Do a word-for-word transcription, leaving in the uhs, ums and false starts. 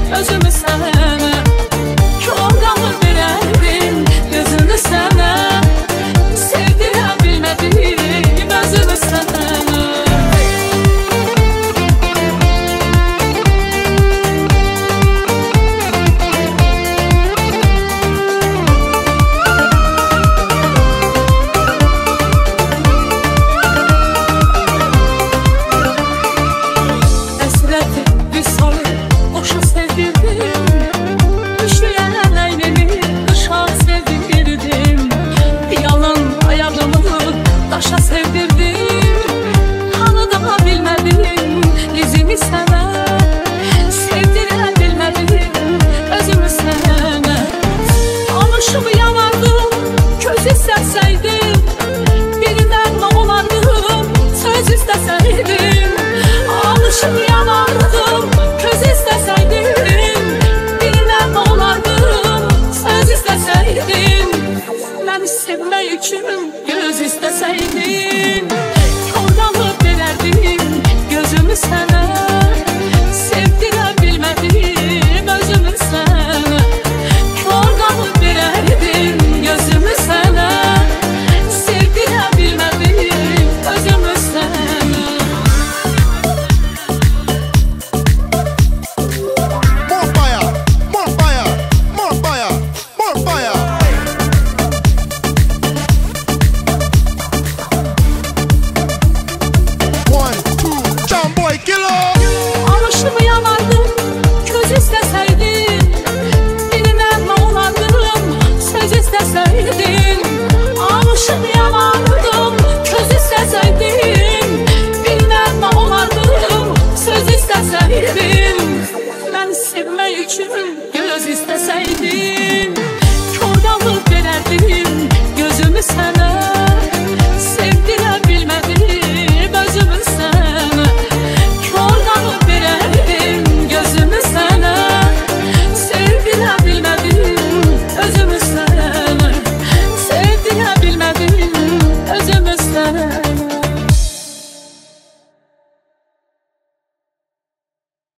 özümü sənə. Yorğanı verərdim gözünü sənə. Sevdirə bilmədim özümü sənə. Sevmək üçün göz istəsəydin, yorğanı verərdim gözümü sənə. Sevdirə bilmədim özümü sənə. Yorğanı verərdim gözümü sənə. Sevdirə bilmədim özümü sənə. More fire, more fire, more fire, more fire. Alışımı yanardım, göz istəsəydin. Dilimə olardım, söz istəsəydin. Alışımı yanardım, göz istəsəydin. Dilimə olardım, söz istəsəydin. Mən sevmək üçün göz istəsəydin.